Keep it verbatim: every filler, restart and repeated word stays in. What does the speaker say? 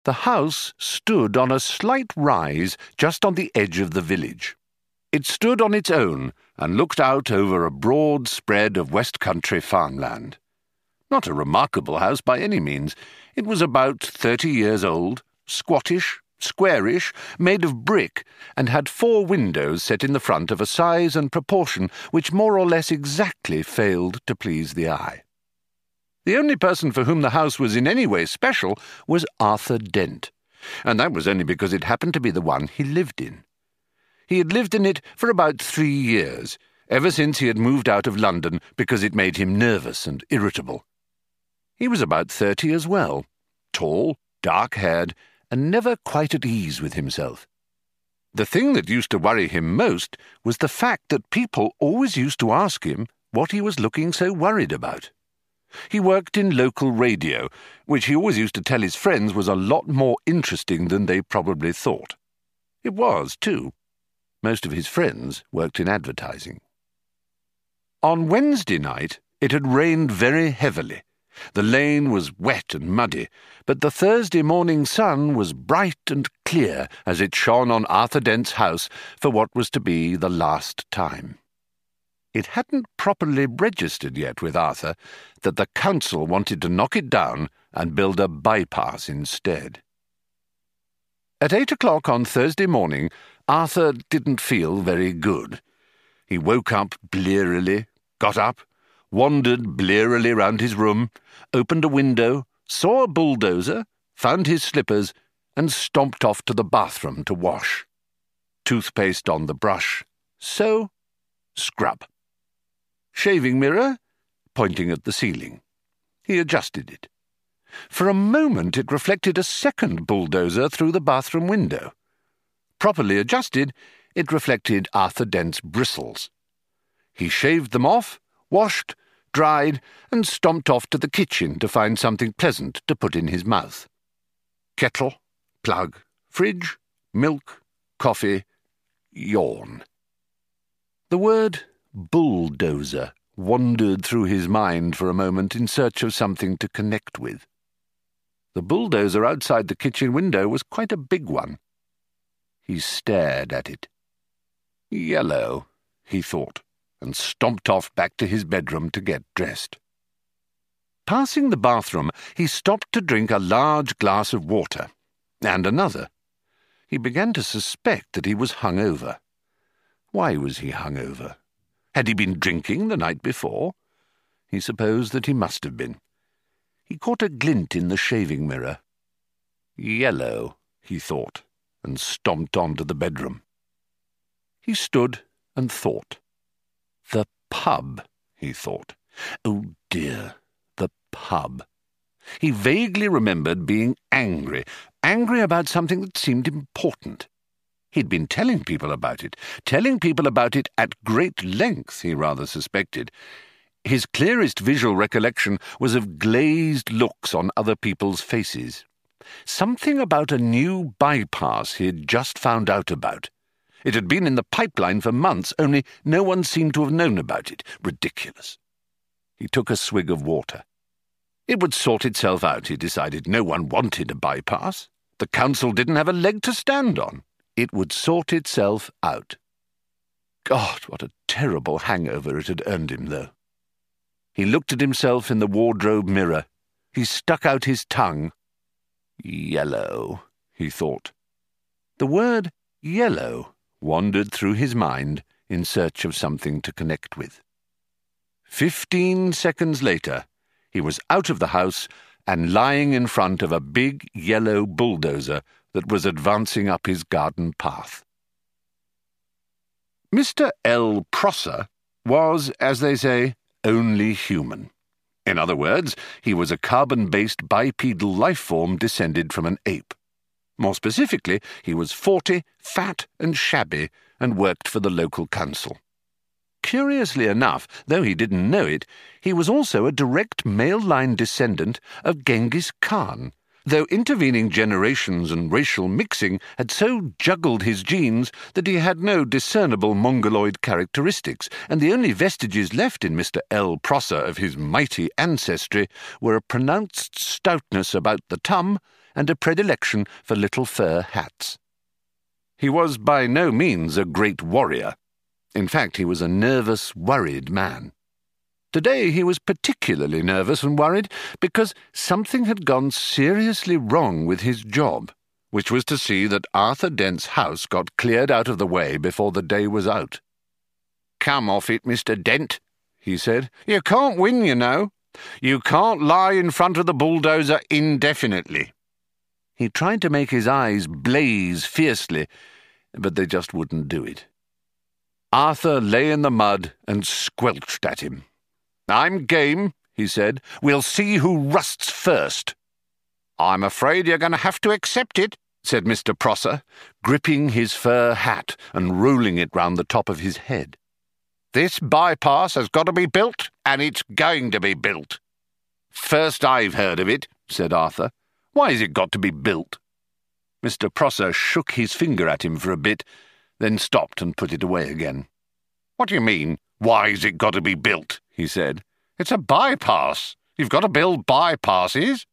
The house stood on a slight rise just on the edge of the village. It stood on its own and looked out over a broad spread of West Country farmland. Not a remarkable house by any means. It was about thirty years old, squattish, squarish, made of brick, and had four windows set in the front of a size and proportion which more or less exactly failed to please the eye. The only person for whom the house was in any way special was Arthur Dent, and that was only because it happened to be the one he lived in. He had lived in it for about three years, ever since he had moved out of London because it made him nervous and irritable. He was about thirty as well, tall, dark-haired, and never quite at ease with himself. The thing that used to worry him most was the fact that people always used to ask him what he was looking so worried about. He worked in local radio, which he always used to tell his friends was a lot more interesting than they probably thought. It was, too. Most of his friends worked in advertising. On Wednesday night, it had rained very heavily. The lane was wet and muddy, but the Thursday morning sun was bright and clear as it shone on Arthur Dent's house for what was to be the last time. It hadn't properly registered yet with Arthur that the council wanted to knock it down and build a bypass instead. At eight o'clock on Thursday morning, Arthur didn't feel very good. He woke up blearily, got up, wandered blearily round his room, opened a window, saw a bulldozer, found his slippers, and stomped off to the bathroom to wash. Toothpaste on the brush, so scrub. Shaving mirror, pointing at the ceiling. He adjusted it. For a moment it reflected a second bulldozer through the bathroom window. Properly adjusted, it reflected Arthur Dent's bristles. He shaved them off, washed, dried, and stomped off to the kitchen to find something pleasant to put in his mouth. Kettle, plug, fridge, milk, coffee, yawn. The word bulldozer wandered through his mind for a moment in search of something to connect with. The bulldozer outside the kitchen window was quite a big one. He stared at it. Yellow, he thought, and stomped off back to his bedroom to get dressed. Passing the bathroom, he stopped to drink a large glass of water, and another. He began to suspect that he was hungover. Why was he hungover? Had he been drinking the night before? He supposed that he must have been. He caught a glint in the shaving mirror. Yellow, he thought, and stomped on to the bedroom. He stood and thought. The pub, he thought. Oh dear, the pub. He vaguely remembered being angry, angry about something that seemed important. He'd been telling people about it, telling people about it at great length, he rather suspected. His clearest visual recollection was of glazed looks on other people's faces. Something about a new bypass he had just found out about. It had been in the pipeline for months, only no one seemed to have known about it. Ridiculous. He took a swig of water. It would sort itself out, he decided. No one wanted a bypass. The council didn't have a leg to stand on. It would sort itself out. God, what a terrible hangover it had earned him, though. He looked at himself in the wardrobe mirror. He stuck out his tongue. Yellow, he thought. The word yellow wandered through his mind in search of something to connect with. Fifteen seconds later, he was out of the house and lying in front of a big yellow bulldozer that was advancing up his garden path. Mister L. Prosser was, as they say, only human. In other words, he was a carbon-based bipedal life form descended from an ape. More specifically, he was forty, fat and shabby, and worked for the local council. Curiously enough, though he didn't know it, he was also a direct male-line descendant of Genghis Khan, though intervening generations and racial mixing had so juggled his genes that he had no discernible mongoloid characteristics, and the only vestiges left in Mister L. Prosser of his mighty ancestry were a pronounced stoutness about the tum and a predilection for little fur hats. He was by no means a great warrior. In fact, he was a nervous, worried man. Today he was particularly nervous and worried because something had gone seriously wrong with his job, which was to see that Arthur Dent's house got cleared out of the way before the day was out. "Come off it, Mister Dent," he said. "You can't win, you know. You can't lie in front of the bulldozer indefinitely." He tried to make his eyes blaze fiercely, but they just wouldn't do it. Arthur lay in the mud and squelched at him. "I'm game," he said. "We'll see who rusts first." "I'm afraid you're going to have to accept it," said Mister Prosser, gripping his fur hat and rolling it round the top of his head. "This bypass has got to be built, and it's going to be built." "First I've heard of it," said Arthur. "Why has it got to be built?" Mister Prosser shook his finger at him for a bit, then stopped and put it away again. "What do you mean, why's it got to be built?" he said. "It's a bypass. You've got to build bypasses."